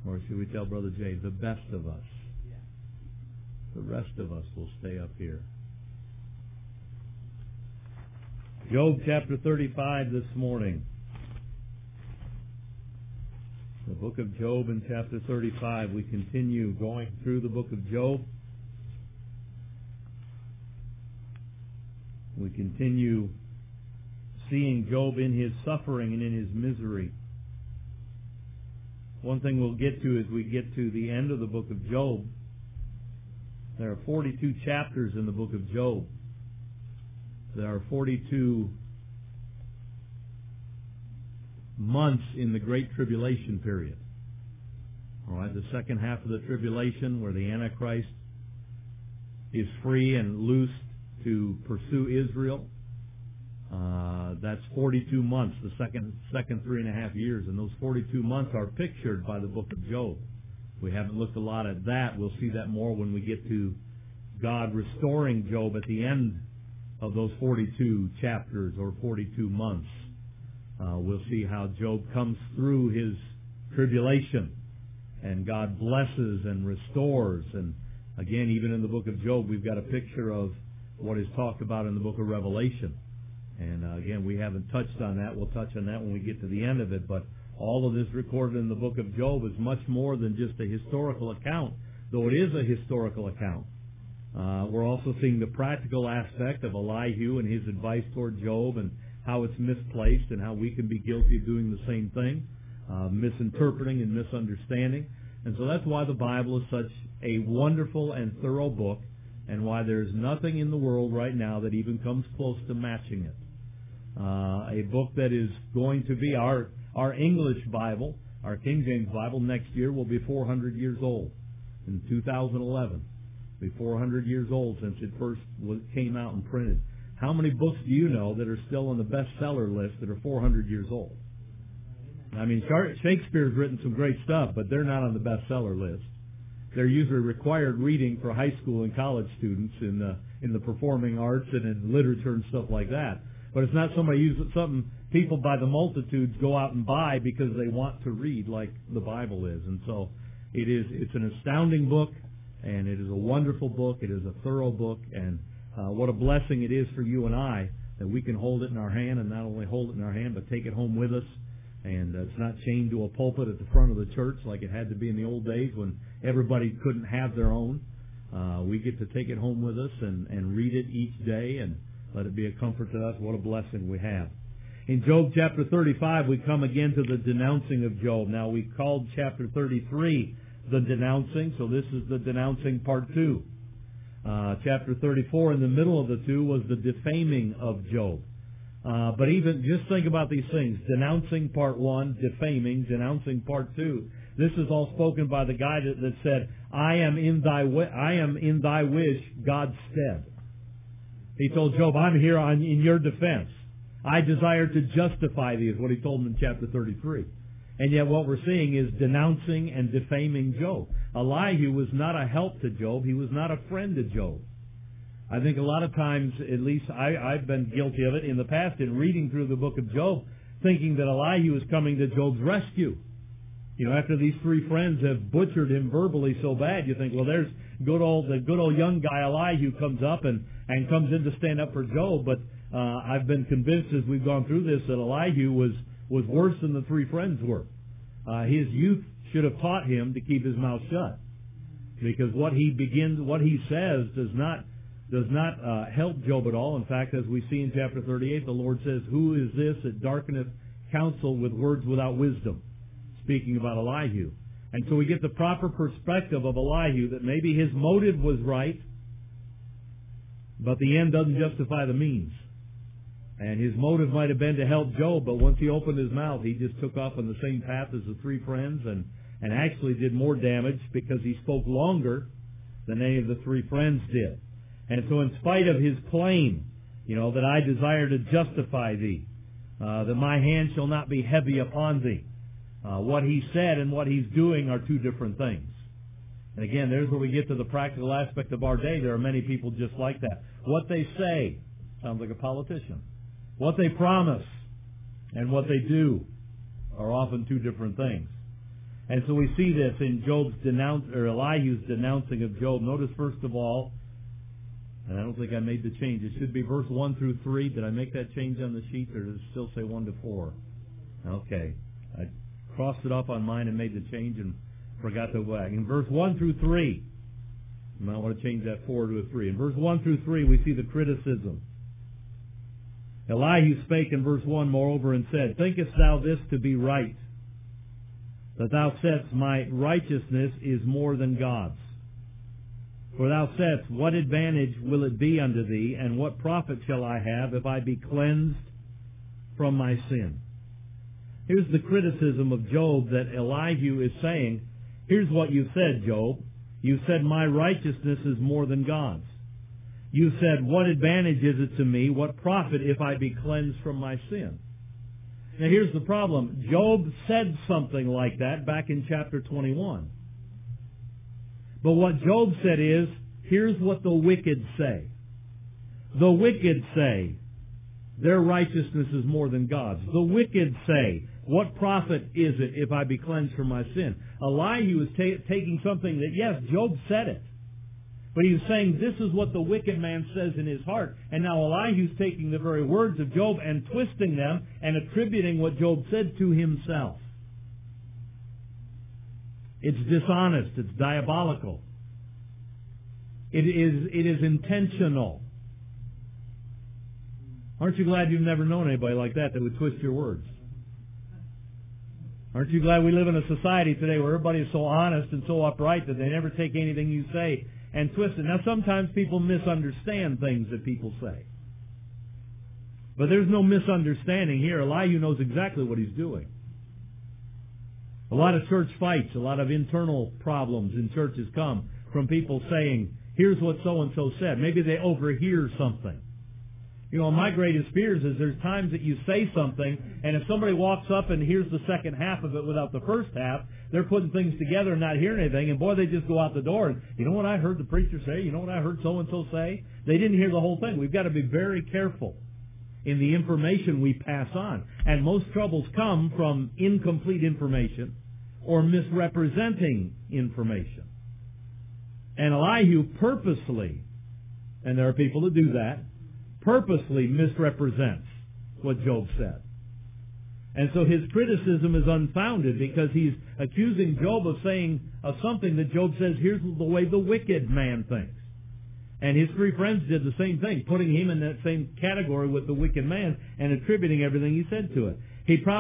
Or should we tell Brother Jay, the best of us? The rest of us will stay up here. Job chapter 35 this morning. The book of Job in chapter 35. We continue going through the book of Job. We continue seeing Job in his suffering and in his misery. One thing we'll get to as we get to the end of the book of Job, there are 42 chapters in the book of Job. There are 42 months in the Great Tribulation period. All right, the second half of the tribulation where the Antichrist is free and loosed to pursue Israel. That's 42 months, the second 3.5 years. And those 42 months are pictured by the book of Job. We haven't looked a lot at that. We'll see that more when we get to God restoring Job at the end of those 42 chapters or 42 months. We'll see how Job comes through his tribulation and God blesses and restores. And again, even in the book of Job, we've got a picture of what is talked about in the book of Revelation. And again, we haven't touched on that. We'll touch on that when we get to the end of it. But all of this recorded in the book of Job is much more than just a historical account, though it is a historical account. We're also seeing the practical aspect of Elihu and his advice toward Job and how it's misplaced and how we can be guilty of doing the same thing, misinterpreting and misunderstanding. And so that's why the Bible is such a wonderful and thorough book, and why there's nothing in the world right now that even comes close to matching it. A book that is going to be our English Bible, our King James Bible, next year will be 400 years old. In 2011, it'll be 400 years old since it first came out and printed. How many books do you know that are still on the bestseller list that are 400 years old? I mean, Shakespeare's written some great stuff, but they're not on the bestseller list. They're usually required reading for high school and college students in the performing arts and in literature and stuff like that. But it's not something people by the multitudes go out and buy because they want to read like the Bible is. And so it's an astounding book, and it is a wonderful book. It is a thorough book, and what a blessing it is for you and I that we can hold it in our hand, and not only hold it in our hand, but take it home with us. And it's not chained to a pulpit at the front of the church like it had to be in the old days when everybody couldn't have their own. We get to take it home with us and read it each day and let it be a comfort to us. What a blessing we have. In Job chapter 35, we come again to the denouncing of Job. Now, we called chapter 33 the denouncing, so this is the denouncing part 2. Chapter 34, in the middle of the two, was the defaming of Job. But even, just think about these things. Denouncing part 1, defaming, denouncing part 2. This is all spoken by the guy that said, I am in thy wish, God's stead. He told Job, I'm here in your defense. I desire to justify thee, is what he told him in chapter 33. And yet what we're seeing is denouncing and defaming Job. Elihu was not a help to Job. He was not a friend to Job. I think a lot of times, at least I've been guilty of it in the past, in reading through the book of Job, thinking that Elihu is coming to Job's rescue. You know, after these three friends have butchered him verbally so bad, you think, well, there's the good old young guy Elihu comes up and comes in to stand up for Job. But I've been convinced as we've gone through this that Elihu was worse than the three friends were. His youth should have taught him to keep his mouth shut, because what he says does not help Job at all. In fact, as we see in chapter 38, the Lord says, who is this that darkeneth counsel with words without wisdom? Speaking about Elihu. And so we get the proper perspective of Elihu, that maybe his motive was right, but the end doesn't justify the means. And his motive might have been to help Job, but once he opened his mouth, he just took off on the same path as the three friends and actually did more damage because he spoke longer than any of the three friends did. And so in spite of his claim, that I desire to justify thee, that my hand shall not be heavy upon thee, what he said and what he's doing are two different things. And again, there's where we get to the practical aspect of our day. There are many people just like that. What they say sounds like a politician. What they promise and what they do are often two different things. And so we see this in Elihu's denouncing of Job. Notice first of all, and I don't think I made the change. It should be verse 1 through 3. Did I make that change on the sheet, or does it still say 1 to 4? Okay. I crossed it off on mine and made the change and forgot to go back. In verse 1 through 3, you might want to change that 4 to a 3. In verse 1 through 3, we see the criticism. Elihu spake in verse 1, moreover, and said, Thinkest thou this to be right, that thou saidst, My righteousness is more than God's? For thou saidst, What advantage will it be unto thee, and what profit shall I have if I be cleansed from my sin? Here's the criticism of Job that Elihu is saying. Here's what you said, Job. You said, My righteousness is more than God's. You said, What advantage is it to me? What profit if I be cleansed from my sin? Now here's the problem. Job said something like that back in chapter 21. But what Job said is, here's what the wicked say. The wicked say, their righteousness is more than God's. The wicked say, what profit is it if I be cleansed from my sin? Elihu is taking something that, yes, Job said it. But he was saying, this is what the wicked man says in his heart. And now Elihu's taking the very words of Job and twisting them and attributing what Job said to himself. It's dishonest. It's diabolical. It is intentional. Aren't you glad you've never known anybody like that would twist your words? Aren't you glad we live in a society today where everybody is so honest and so upright that they never take anything you say and twist it? Now, sometimes people misunderstand things that people say. But there's no misunderstanding here. Elihu knows exactly what he's doing. A lot of church fights, a lot of internal problems in churches come from people saying, here's what so-and-so said. Maybe they overhear something. You know, my greatest fears is there's times that you say something, and if somebody walks up and hears the second half of it without the first half, they're putting things together and not hearing anything, and boy, they just go out the door and, you know what I heard the preacher say? You know what I heard so-and-so say? They didn't hear the whole thing. We've got to be very careful in the information we pass on. And most troubles come from incomplete information or misrepresenting information. And Elihu purposely, and there are people that do that, purposely misrepresents what Job said. And so his criticism is unfounded because he's accusing Job of saying something that Job says, here's the way the wicked man thinks. And his three friends did the same thing, putting him in that same category with the wicked man and attributing everything he said to it.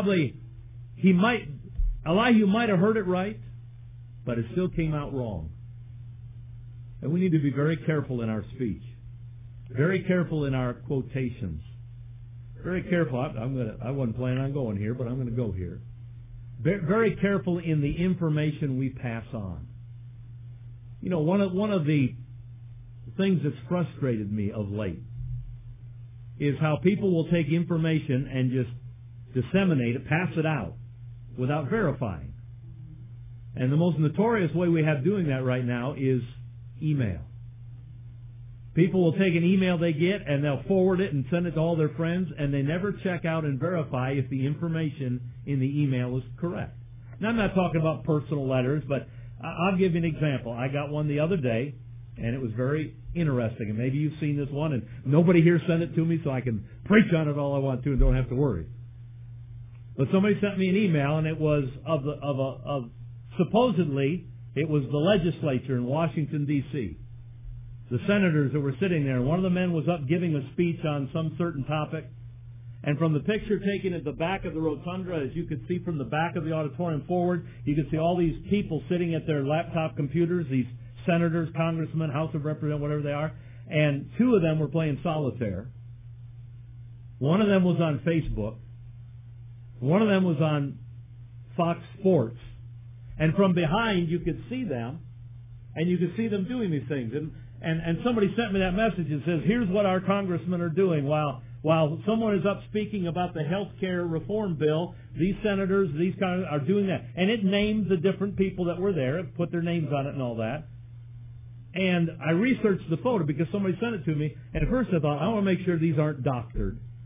Elihu might have heard it right, but it still came out wrong. And we need to be very careful in our speech. Very careful in our quotations. Very careful. I wasn't planning on going here, but I'm going to go here. Very careful in the information we pass on. You know, one of the things that's frustrated me of late is how people will take information and just disseminate it, pass it out, without verifying. And the most notorious way we have doing that right now is email. People will take an email they get and they'll forward it and send it to all their friends, and they never check out and verify if the information in the email is correct. Now, I'm not talking about personal letters, but I'll give you an example. I got one the other day, and it was very interesting. And maybe you've seen this one, and nobody here sent it to me, so I can preach on it all I want to and don't have to worry. But somebody sent me an email, and it was supposedly it was the legislature in Washington, D.C., the senators that were sitting there. One of the men was up giving a speech on some certain topic. And from the picture taken at the back of the rotunda, as you could see from the back of the auditorium forward, you could see all these people sitting at their laptop computers, these senators, congressmen, House of Representatives, whatever they are. And two of them were playing solitaire. One of them was on Facebook. One of them was on Fox Sports. And from behind, you could see them, and you could see them doing these things. And somebody sent me that message and says, here's what our congressmen are doing. While someone is up speaking about the health care reform bill, these senators, these congressmen are doing that. And it named the different people that were there, it put their names on it and all that. And I researched the photo because somebody sent it to me. And at first I thought, I want to make sure these aren't doctored.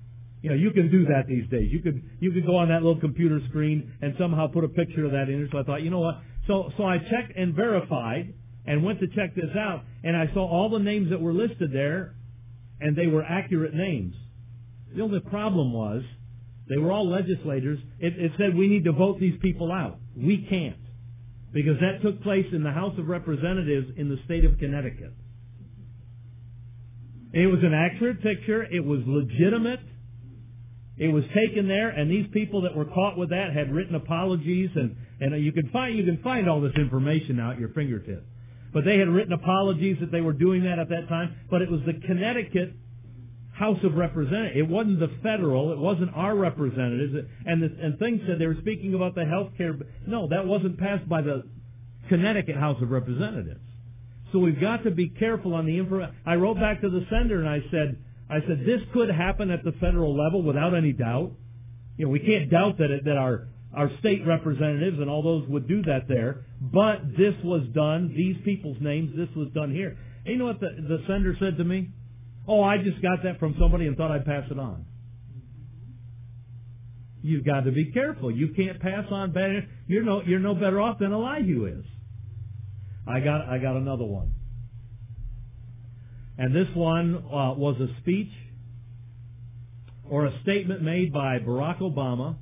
You can do that these days. You could go on that little computer screen and somehow put a picture of that in there. So I thought, you know what? So I checked and verified and went to check this out, and I saw all the names that were listed there, and they were accurate names. The only problem was they were all legislators. It said we need to vote these people out. We can't, because that took place in the House of Representatives in the state of Connecticut. It was an accurate picture. It was legitimate. It was taken there, and these people that were caught with that had written apologies, and you can find all this information now at your fingertips. But they had written apologies that they were doing that at that time. But it was the Connecticut House of Representatives. It wasn't the federal. It wasn't our representatives. And things said they were speaking about the health care. No, that wasn't passed by the Connecticut House of Representatives. So we've got to be careful on the information. I wrote back to the senator and I said, this could happen at the federal level without any doubt. We can't doubt that our state representatives and all those would do that there. But this was done, these people's names, this was done here. And you know what the senator said to me? Oh, I just got that from somebody and thought I'd pass it on. You've got to be careful. You can't pass on bad. You're no better off than Elihu is. I got another one. And this one was a speech or a statement made by Barack Obama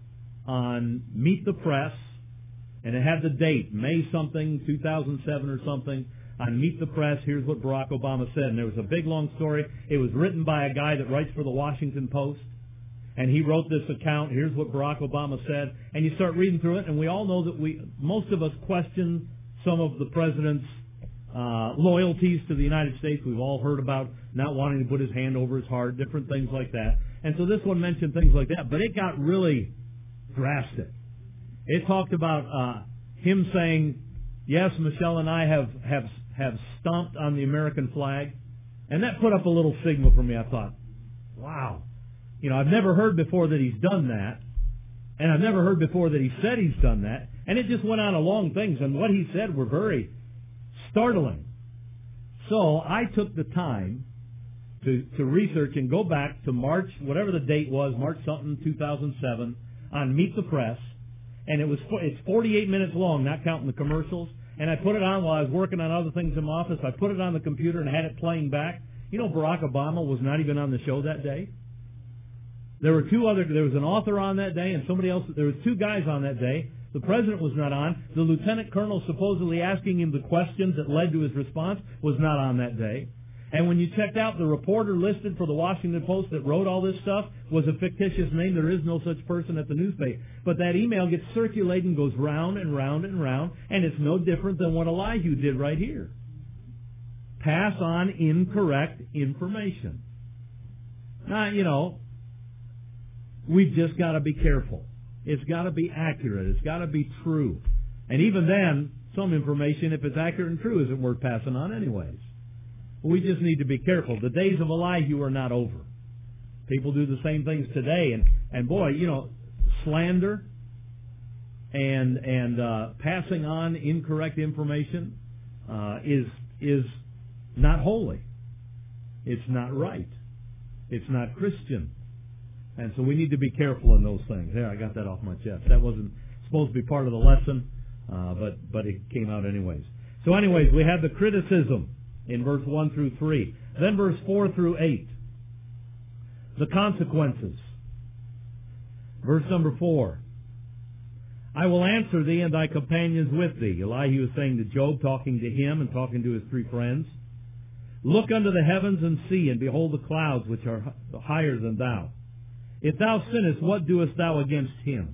on Meet the Press, and it had the date, May something, 2007 or something, on Meet the Press. Here's what Barack Obama said, and there was a big, long story. It was written by a guy that writes for the Washington Post, and he wrote this account. Here's what Barack Obama said, and you start reading through it, and we all know that most of us question some of the president's loyalties to the United States. We've all heard about not wanting to put his hand over his heart, different things like that. And so this one mentioned things like that, but it got really drastic. It talked about him saying, yes, Michelle and I have stomped on the American flag. And that put up a little signal for me. I thought, wow. I've never heard before that he's done that. And I've never heard before that he said he's done that. And it just went on along things. And what he said were very startling. So I took the time to research and go back to March, whatever the date was, March something, 2007, on Meet the Press. And it's 48 minutes long, not counting the commercials. And I put it on while I was working on other things in my office. I put it on the computer and had it playing back. Barack Obama was not even on the show that day. There was an author on that day and somebody else. There was two guys on that day. The president was not on. The lieutenant colonel supposedly asking him the questions that led to his response was not on that day. And when you checked out, the reporter listed for the Washington Post that wrote all this stuff was a fictitious name. There is no such person at the newspaper. But that email gets circulated and goes round and round and round, and it's no different than what Elihu did right here. Pass on incorrect information. Now, we've just got to be careful. It's got to be accurate. It's got to be true. And even then, some information, if it's accurate and true, isn't worth passing on anyways. We just need to be careful. The days of Elihu are not over. People do the same things today. And boy, slander and passing on incorrect information is not holy. It's not right. It's not Christian. And so we need to be careful in those things. There, I got that off my chest. That wasn't supposed to be part of the lesson, but it came out anyways. So anyways, we have the criticism in verse 1 through 3. Then verse 4 through 8. The consequences. Verse number 4. I will answer thee and thy companions with thee. Elihu is saying to Job, talking to him and talking to his three friends. Look unto the heavens and see, and behold the clouds which are higher than thou. If thou sinnest, what doest thou against him?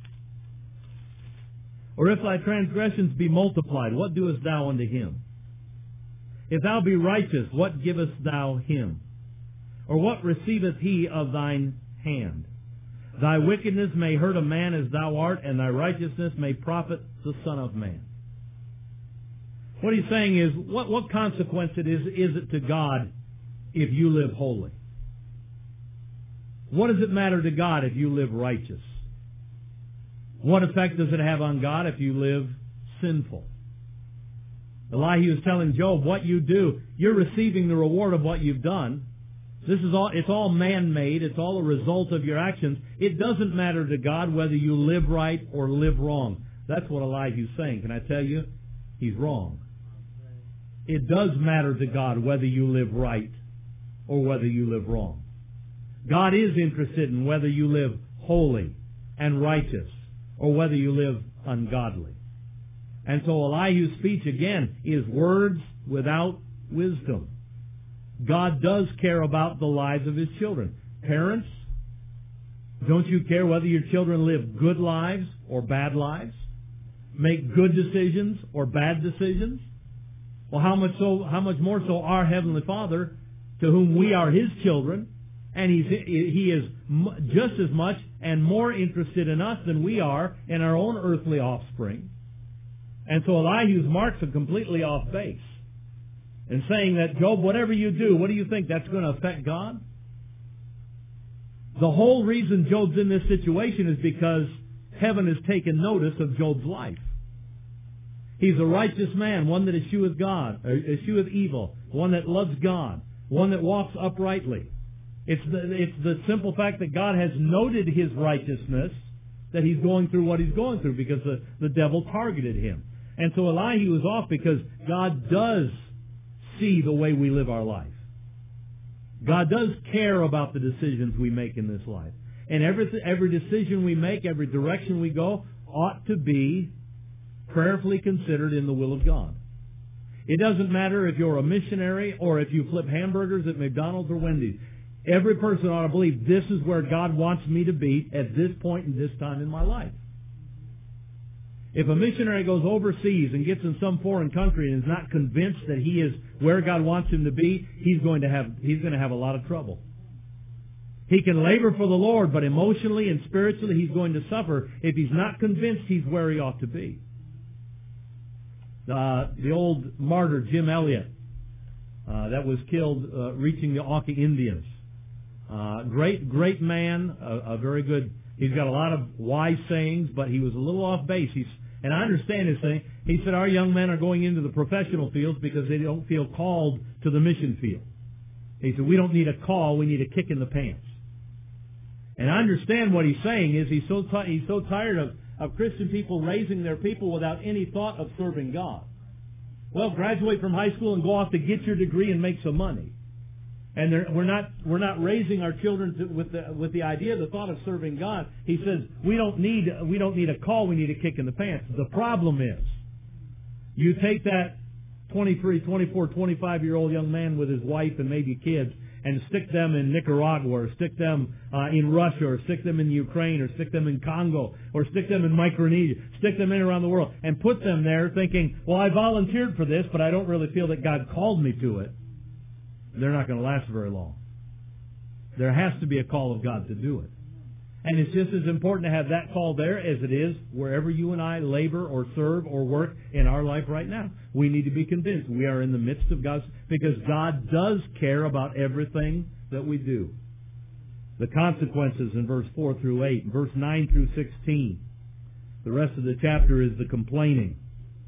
Or if thy transgressions be multiplied, what doest thou unto him? If thou be righteous, what givest thou him? Or what receiveth he of thine hand? Thy wickedness may hurt a man as thou art, and thy righteousness may profit the Son of Man. What he's saying is, what consequence is it to God if you live holy? What does it matter to God if you live righteous? What effect does it have on God if you live sinful? Elihu is telling Job, what you do, you're receiving the reward of what you've done. It's all man-made. It's all a result of your actions. It doesn't matter to God whether you live right or live wrong. That's what Elihu's saying. Can I tell you? He's wrong. It does matter to God whether you live right or whether you live wrong. God is interested in whether you live holy and righteous or whether you live ungodly. And so Elihu's speech, again, is words without wisdom. God does care about the lives of His children. Parents, don't you care whether your children live good lives or bad lives? Make good decisions or bad decisions? Well, how much more so our Heavenly Father, to whom we are His children, and He is just as much and more interested in us than we are in our own earthly offspring. And so Elihu's marks are completely off base. And saying that, Job, whatever you do, what do you think, that's going to affect God? The whole reason Job's in this situation is because heaven has taken notice of Job's life. He's a righteous man, one that escheweth God, escheweth evil, one that loves God, one that walks uprightly. It's the simple fact that God has noted his righteousness, that he's going through what he's going through, because the devil targeted him. And so Elihu was off because God does see the way we live our life. God does care about the decisions we make in this life. And every decision we make, every direction we go, ought to be prayerfully considered in the will of God. It doesn't matter if you're a missionary or if you flip hamburgers at McDonald's or Wendy's. Every person ought to believe this is where God wants me to be at this point and this time in my life. If a missionary goes overseas and gets in some foreign country and is not convinced that he is where God wants him to be, he's going to have a lot of trouble. He can labor for the Lord, but emotionally and spiritually he's going to suffer if he's not convinced he's where he ought to be. The old martyr Jim Elliot that was killed reaching the Auca Indians. Great man, a very good. He's got a lot of wise sayings, but he was a little off base. And I understand his saying. He said our young men are going into the professional fields because they don't feel called to the mission field. He said we don't need a call, we need a kick in the pants. And I understand what he's saying is he's so tired of Christian people raising their people without any thought of serving God. Well, graduate from high school and go off to get your degree and make some money. And we're not raising our children with the idea, the thought of serving God. He says we don't need a call, we need a kick in the pants. The problem is, you take that 23, 24, 25-year-old young man with his wife and maybe kids and stick them in Nicaragua, or stick them in Russia, or stick them in Ukraine, or stick them in Congo, or stick them in Micronesia, stick them in around the world, and put them there thinking, well, I volunteered for this, but I don't really feel that God called me to it. They're not going to last very long. There has to be a call of God to do it. And it's just as important to have that call there as it is wherever you and I labor or serve or work in our life right now. We need to be convinced we are in the midst of God's, because God does care about everything that we do. The consequences in verse 4 through 8, verse 9 through 16. The rest of the chapter is the complaining.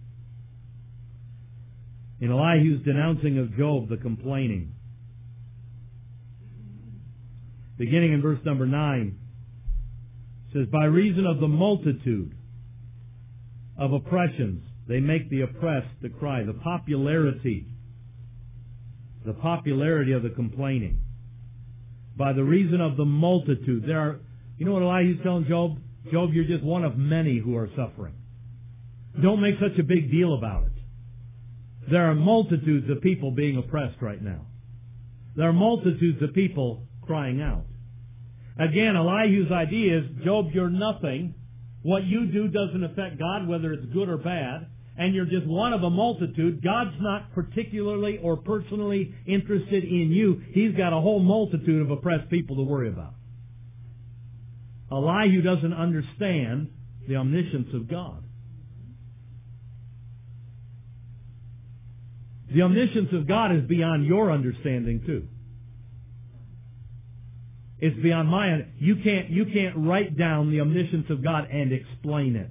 In Elihu's denouncing of Job, the complaining. Beginning in verse number 9, it says, by reason of the multitude of oppressions, they make the oppressed to cry. The popularity of the complaining. By the reason of the multitude. You know what Elihu's telling Job? Job, you're just one of many who are suffering. Don't make such a big deal about it. There are multitudes of people being oppressed right now. There are multitudes of people crying out. Again, Elihu's idea is, Job, you're nothing. What you do doesn't affect God, whether it's good or bad. And you're just one of a multitude. God's not particularly or personally interested in you. He's got a whole multitude of oppressed people to worry about. Elihu doesn't understand the omniscience of God. The omniscience of God is beyond your understanding too. It's beyond my. You can't write down the omniscience of God and explain it.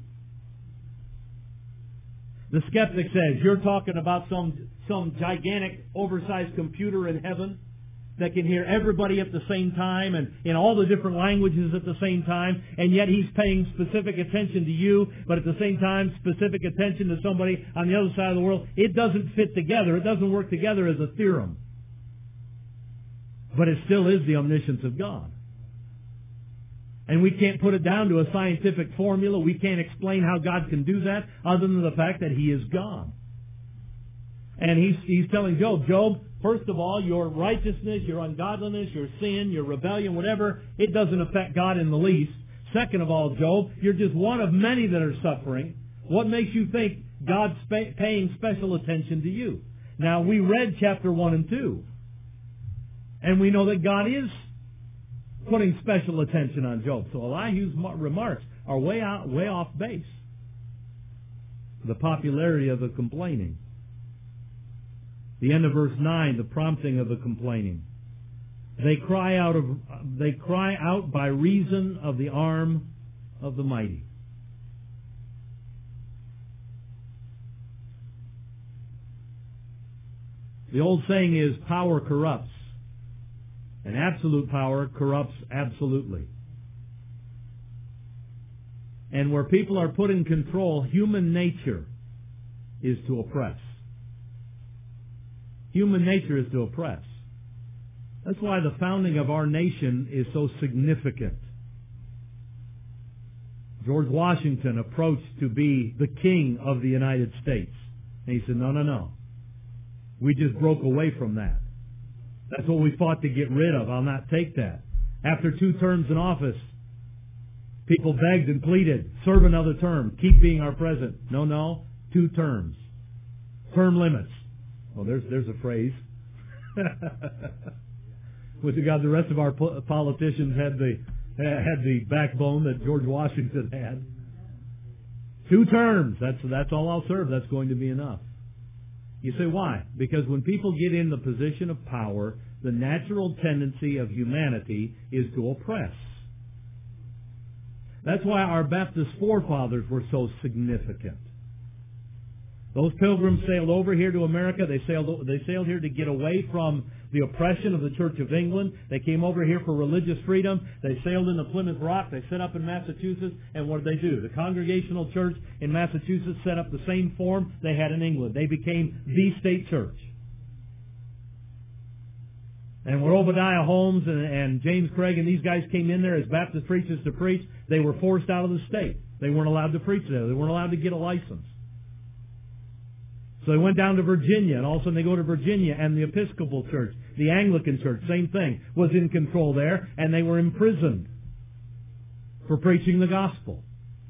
The skeptic says, you're talking about some gigantic, oversized computer in heaven that can hear everybody at the same time and in all the different languages at the same time, and yet He's paying specific attention to you, but at the same time specific attention to somebody on the other side of the world. It doesn't fit together. It doesn't work together as a theorem. But it still is the omniscience of God. And we can't put it down to a scientific formula. We can't explain how God can do that other than the fact that He is God. And he's telling Job, first of all, your righteousness, your ungodliness, your sin, your rebellion, whatever, it doesn't affect God in the least. Second of all, Job, you're just one of many that are suffering. What makes you think God's paying special attention to you? Now, we read chapter 1 and 2. And we know that God is putting special attention on Job. So Elihu's remarks are way off base. The popularity of the complaining. The end of verse 9, the prompting of the complaining. They cry out by reason of the arm of the mighty. The old saying is, power corrupts. And absolute power corrupts absolutely. And where people are put in control, human nature is to oppress. Human nature is to oppress. That's why the founding of our nation is so significant. George Washington approached to be the king of the United States. And he said, no. We just broke away from that. That's what we fought to get rid of. I'll not take that. After 2 terms in office, people begged and pleaded, serve another term, keep being our president. No, 2 terms. Term limits. Well, there's a phrase. With regard, the rest of our politicians had the backbone that George Washington had. 2 terms. That's all I'll serve. That's going to be enough. You say, why? Because when people get in the position of power, the natural tendency of humanity is to oppress. That's why our Baptist forefathers were so significant. Those pilgrims sailed over here to America. They sailed here to get away from the oppression of the Church of England. They came over here for religious freedom. They sailed into Plymouth Rock. They set up in Massachusetts. And what did they do? The Congregational Church in Massachusetts set up the same form they had in England. They became the state church. And when Obadiah Holmes and James Craig and these guys came in there as Baptist preachers to preach, they were forced out of the state. They weren't allowed to preach there. They weren't allowed to get a license. So they went down to Virginia, and all of a sudden they go to Virginia, and the Episcopal Church, the Anglican Church, same thing, was in control there, and they were imprisoned for preaching the gospel.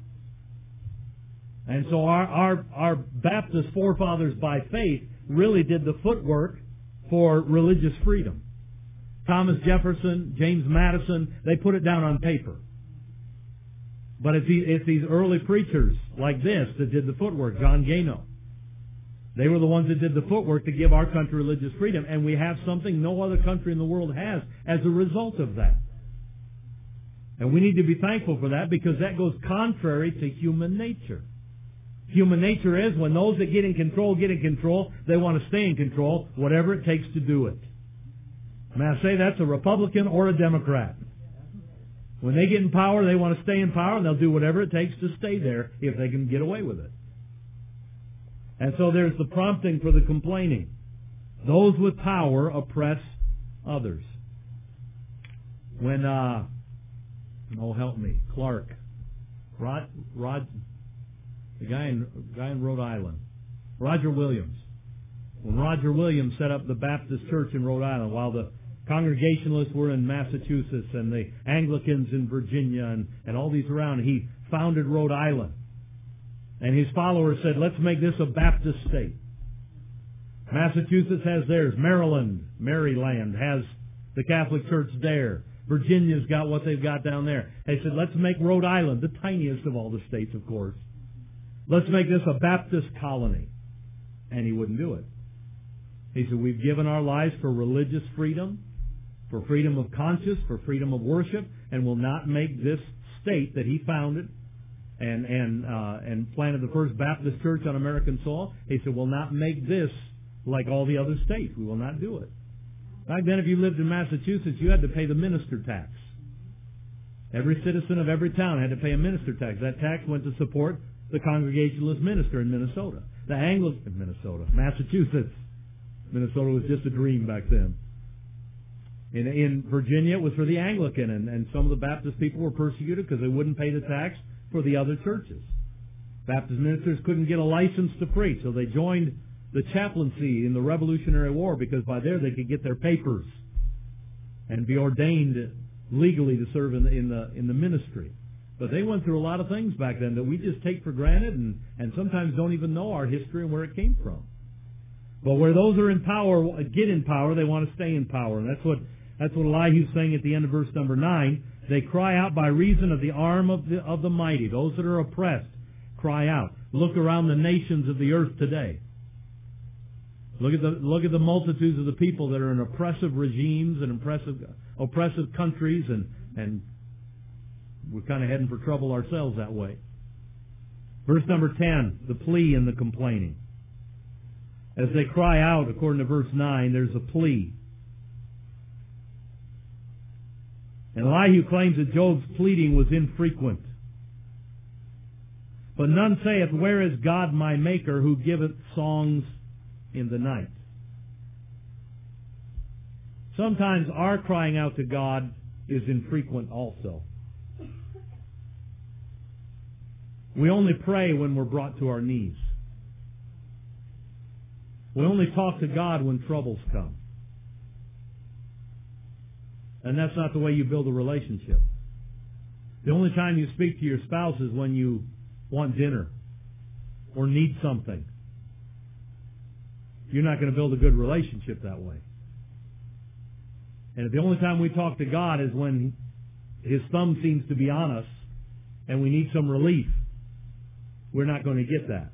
And so our Baptist forefathers by faith really did the footwork for religious freedom. Thomas Jefferson, James Madison, they put it down on paper. But it's these early preachers like this that did the footwork. John Gano. They were the ones that did the footwork to give our country religious freedom. And we have something no other country in the world has as a result of that. And we need to be thankful for that because that goes contrary to human nature. Human nature is when those that get in control, they want to stay in control, whatever it takes to do it. May I say that's a Republican or a Democrat. When they get in power, they want to stay in power, and they'll do whatever it takes to stay there if they can get away with it. And so there's the prompting for the complaining. Those with power oppress others. When, help me, Clark, the guy in Rhode Island, Roger Williams. When Roger Williams set up the Baptist Church in Rhode Island, while the Congregationalists were in Massachusetts and the Anglicans in Virginia and all these around, he founded Rhode Island. And his followers said, let's make this a Baptist state. Massachusetts has theirs. Maryland has the Catholic Church there. Virginia's got what they've got down there. They said, let's make Rhode Island, the tiniest of all the states, of course. Let's make this a Baptist colony. And he wouldn't do it. He said, we've given our lives for religious freedom, for freedom of conscience, for freedom of worship, and will not make this state that he founded and planted the first Baptist church on American soil. He said, we'll not make this like all the other states. We will not do it. Back then, if you lived in Massachusetts, you had to pay the minister tax. Every citizen of every town had to pay a minister tax. That tax went to support the Congregationalist minister in Minnesota. The Massachusetts. Minnesota was just a dream back then. In Virginia, it was for the Anglican, and some of the Baptist people were persecuted because they wouldn't pay the tax for the other churches. Baptist ministers couldn't get a license to preach, so they joined the chaplaincy in the Revolutionary War because by there they could get their papers and be ordained legally to serve in the ministry. But they went through a lot of things back then that we just take for granted and sometimes don't even know our history and where it came from. But where those are in power, get in power, they want to stay in power. And that's what Elihu's saying at the end of verse number 9. They cry out by reason of the arm of the mighty. Those that are oppressed cry out. Look around the nations of the earth today. Look at the multitudes of the people that are in oppressive regimes and oppressive countries, and we're kind of heading for trouble ourselves that way. Verse number 10, the plea and the complaining. As they cry out, according to verse 9, there's a plea. And Elihu claims that Job's pleading was infrequent. But none saith, Where is God my Maker, who giveth songs in the night? Sometimes our crying out to God is infrequent also. We only pray when we're brought to our knees. We only talk to God when troubles come. And that's not the way you build a relationship. The only time you speak to your spouse is when you want dinner or need something. You're not going to build a good relationship that way. And if the only time we talk to God is when His thumb seems to be on us and we need some relief, we're not going to get that.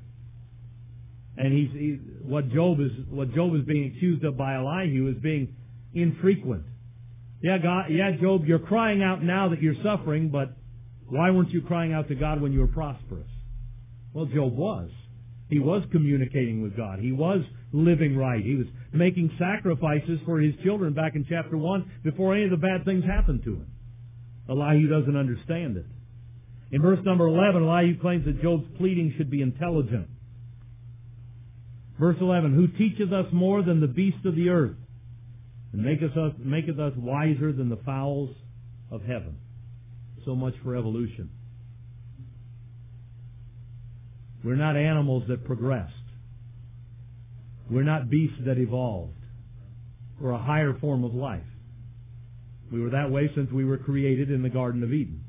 And what Job is being accused of by Elihu is being infrequent. Job, you're crying out now that you're suffering, but why weren't you crying out to God when you were prosperous? Well, Job was. He was communicating with God. He was living right. He was making sacrifices for his children back in chapter 1 before any of the bad things happened to him. Elihu doesn't understand it. In verse number 11, Elihu claims that Job's pleading should be intelligent. Verse 11, Who teacheth us more than the beasts of the earth, and maketh us wiser than the fowls of heaven. So much for evolution. We're not animals that progressed. We're not beasts that evolved. We're a higher form of life. We were that way since we were created in the Garden of Eden.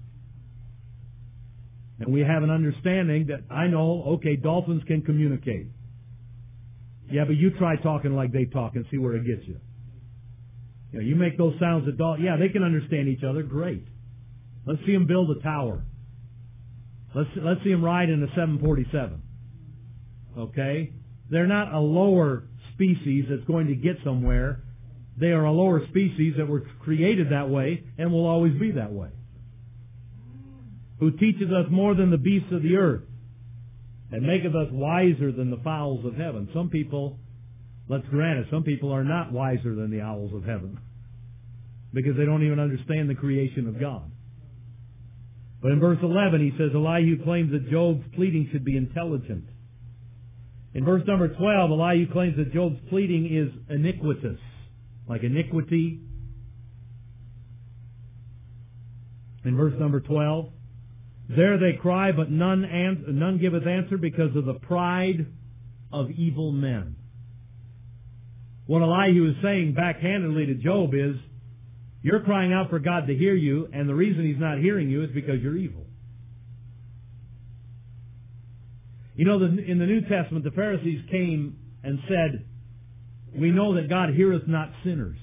And we have an understanding that, I know, okay, dolphins can communicate. Yeah, but you try talking like they talk and see where it gets you. You make those sounds that dolphins, yeah, they can understand each other, great. Let's see them build a tower. Let's see them ride in a 747. Okay? They're not a lower species that's going to get somewhere. They are a lower species that were created that way and will always be that way. Who teaches us more than the beasts of the earth, and maketh us wiser than the fowls of heaven. Some people, let's grant it, some people are not wiser than the owls of heaven because they don't even understand the creation of God. But in verse 11 he says, Elihu claims that Job's pleading should be intelligent. In verse number 12, Elihu claims that Job's pleading is iniquitous, like iniquity. In verse number 12, There they cry, but none giveth answer because of the pride of evil men. What Elihu is saying backhandedly to Job is, you're crying out for God to hear you, and the reason He's not hearing you is because you're evil. In the New Testament, the Pharisees came and said, We know that God heareth not sinners.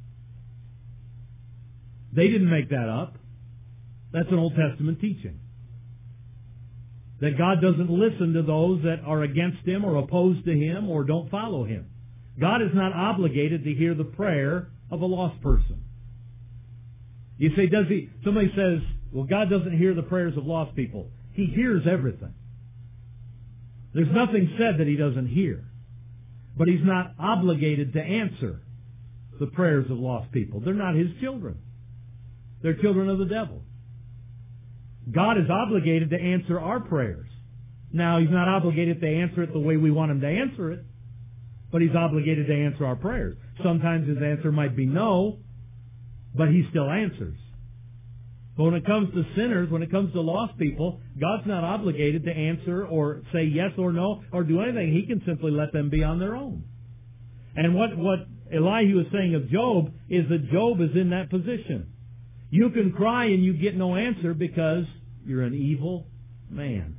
They didn't make that up. That's an Old Testament teaching. That God doesn't listen to those that are against Him or opposed to Him or don't follow Him. God is not obligated to hear the prayer of a lost person. You say, does He? Somebody says, well, God doesn't hear the prayers of lost people. He hears everything. There's nothing said that He doesn't hear. But He's not obligated to answer the prayers of lost people. They're not His children. They're children of the devil. God is obligated to answer our prayers. Now, He's not obligated to answer it the way we want Him to answer it, but He's obligated to answer our prayers. Sometimes His answer might be no, but He still answers. But when it comes to sinners, when it comes to lost people, God's not obligated to answer or say yes or no or do anything. He can simply let them be on their own. And what Elihu is saying of Job is that Job is in that position. You can cry and you get no answer because you're an evil man.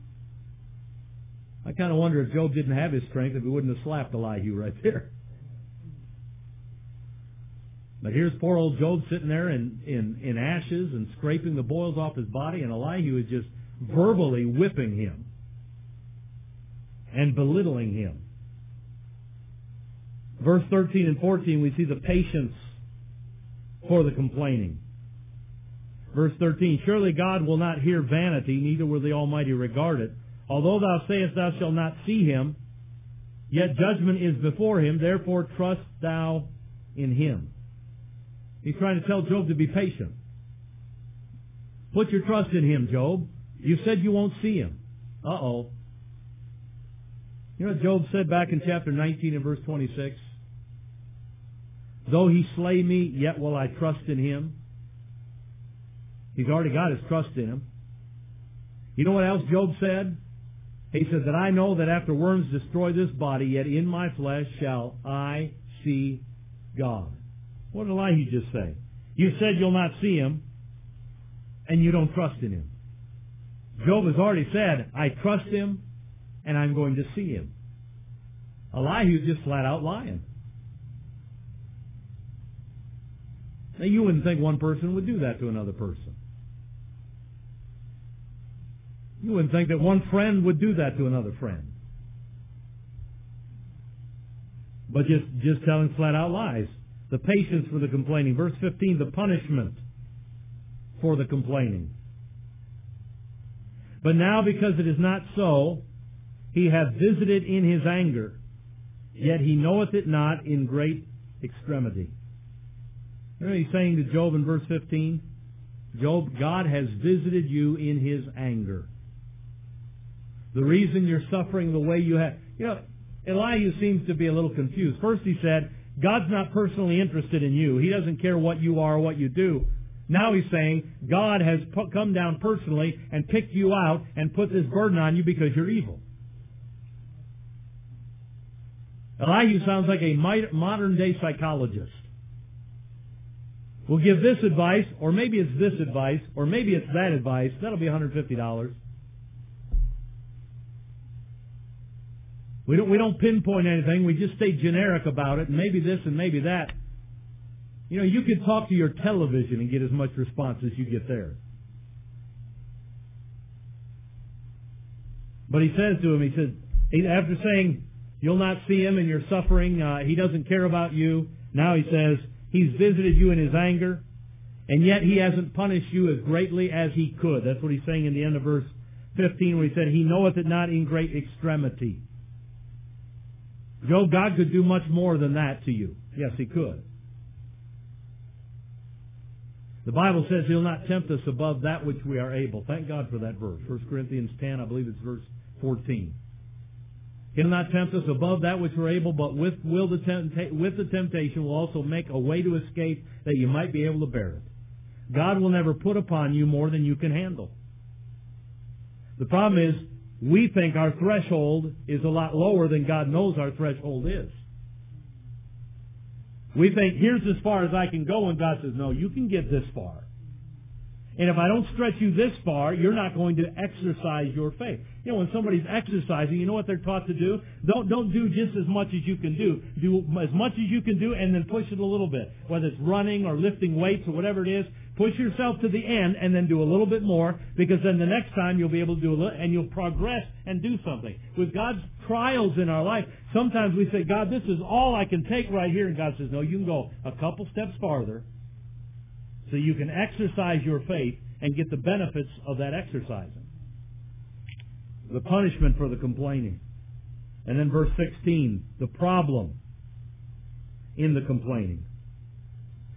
I kind of wonder if Job didn't have his strength, if he wouldn't have slapped Elihu right there. But here's poor old Job sitting there in ashes and scraping the boils off his body, and Elihu is just verbally whipping him and belittling him. Verse 13 and 14, we see the patience for the complaining. Verse 13, surely God will not hear vanity, neither will the Almighty regard it. Although thou sayest thou shalt not see Him, yet judgment is before Him, therefore trust thou in Him. He's trying to tell Job to be patient. Put your trust in Him, Job. You said you won't see Him. Uh-oh. You know what Job said back in chapter 19 and verse 26? Though He slay me, yet will I trust in Him. He's already got his trust in Him. You know what else Job said? He said that I know that after worms destroy this body, yet in my flesh shall I see God. What did Elihu just say? You said you'll not see Him, and you don't trust in Him. Job has already said, I trust Him, and I'm going to see Him. Elihu's just flat out lying. Now, you wouldn't think one person would do that to another person. You wouldn't think that one friend would do that to another friend. But just telling flat out lies. The patience for the complaining. Verse 15, the punishment for the complaining. But now because it is not so, He hath visited in His anger, yet He knoweth it not in great extremity. You know what He's saying to Job in verse 15? Job, God has visited you in His anger. The reason you're suffering the way you have... You know, Elihu seems to be a little confused. First he said, God's not personally interested in you. He doesn't care what you are or what you do. Now he's saying, God has come down personally and picked you out and put this burden on you because you're evil. Elihu sounds like a modern-day psychologist. We'll give this advice, or maybe it's this advice, or maybe it's that advice. That'll be $150. We don't pinpoint anything. We just stay generic about it. Maybe this and maybe that. You know, you could talk to your television and get as much response as you get there. But he says to him, after saying, you'll not see Him and you're suffering, He doesn't care about you. Now he says, He's visited you in His anger, and yet He hasn't punished you as greatly as He could. That's what he's saying in the end of verse 15 where he said, He knoweth it not in great extremity. Job, God could do much more than that to you. Yes, He could. The Bible says He'll not tempt us above that which we are able. Thank God for that verse. 1 Corinthians 10, I believe it's verse 14. He'll not tempt us above that which we're able, but with the temptation will also make a way to escape that you might be able to bear it. God will never put upon you more than you can handle. The problem is, we think our threshold is a lot lower than God knows our threshold is. We think, here's as far as I can go, and God says, no, you can get this far. And if I don't stretch you this far, you're not going to exercise your faith. You know, when somebody's exercising, you know what they're taught to do? Don't do just as much as you can do. Do as much as you can do and then push it a little bit. Whether it's running or lifting weights or whatever it is, push yourself to the end and then do a little bit more, because then the next time you'll be able to do a little, and you'll progress and do something. With God's trials in our life, sometimes we say, God, this is all I can take right here. And God says, no, you can go a couple steps farther so you can exercise your faith and get the benefits of that exercising. The punishment for the complaining. And then verse 16, the problem in the complaining.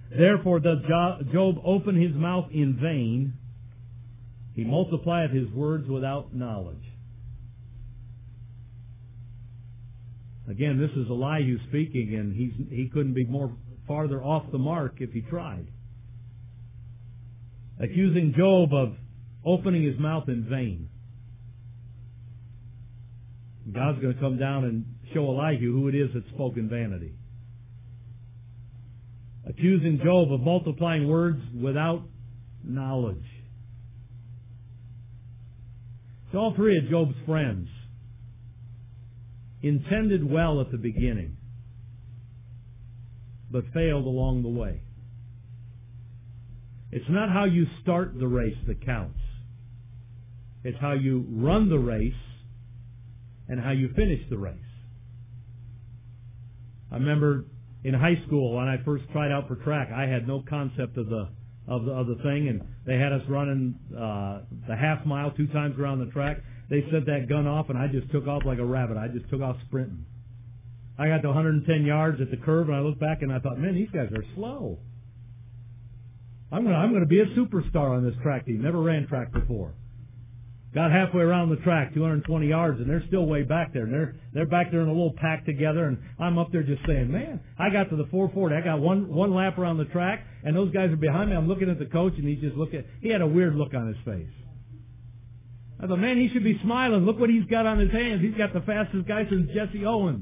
Therefore does Job open his mouth in vain. He multiplieth his words without knowledge. Again, this is Elihu speaking, and he couldn't be more farther off the mark if he tried. Accusing Job of opening his mouth in vain. God's going to come down and show Elihu who it is that spoke in vanity. Accusing Job of multiplying words without knowledge. So all three of Job's friends intended well at the beginning, but failed along the way. It's not how you start the race that counts. It's how you run the race and how you finish the race. I remember in high school when I first tried out for track, I had no concept of the thing, and they had us running the half mile 2 times around the track. They set that gun off, and I just took off like a rabbit. I just took off sprinting. I got to 110 yards at the curve, and I looked back and I thought, man, these guys are slow. I'm going to be a superstar on this track team. Never ran track before. Got halfway around the track, 220 yards, and they're still way back there. And they're back there in a little pack together, and I'm up there just saying, man, I got to the 440. I got one lap around the track, and those guys are behind me. I'm looking at the coach, and he had a weird look on his face. I thought, man, he should be smiling. Look what he's got on his hands. He's got the fastest guy since Jesse Owens.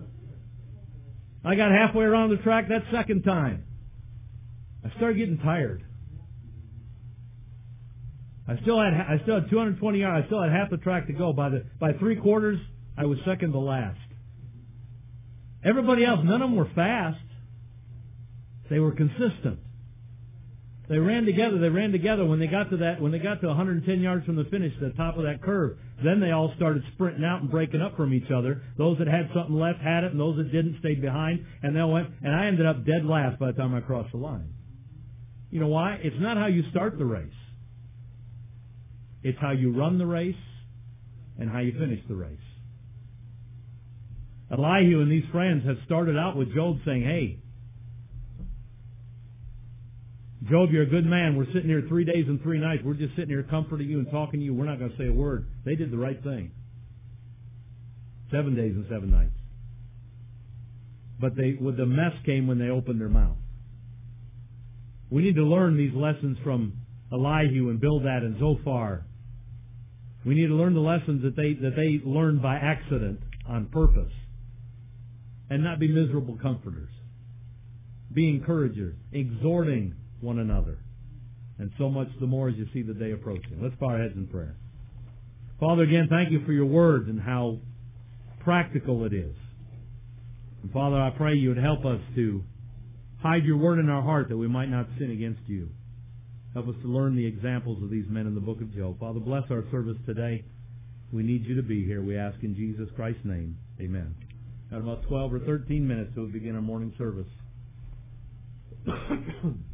I got halfway around the track that second time. I started getting tired. I still had 220 yards. I still had half the track to go. By 3/4, I was second to last. Everybody else, none of them were fast. They were consistent. They ran together. When they got to 110 yards from the finish, the top of that curve, then they all started sprinting out and breaking up from each other. Those that had something left had it, and those that didn't stayed behind. And they all went. And I ended up dead last by the time I crossed the line. You know why? It's not how you start the race. It's how you run the race and how you finish the race. Elihu and these friends have started out with Job saying, hey, Job, you're a good man. We're sitting here 3 days and 3 nights. We're just sitting here comforting you and talking to you. We're not going to say a word. They did the right thing. 7 days and 7 nights. But the mess came when they opened their mouth. We need to learn these lessons from Elihu and Bildad and Zophar. We need to learn the lessons that they learned by accident on purpose, and not be miserable comforters. Be encouragers, exhorting one another, and so much the more as you see the day approaching. Let's bow our heads in prayer. Father, again, thank you for your words and how practical it is. And Father, I pray you would help us to hide your word in our heart that we might not sin against you. Help us to learn the examples of these men in the book of Job. Father, bless our service today. We need you to be here. We ask in Jesus Christ's name. Amen. Got about 12 or 13 minutes to begin our morning service.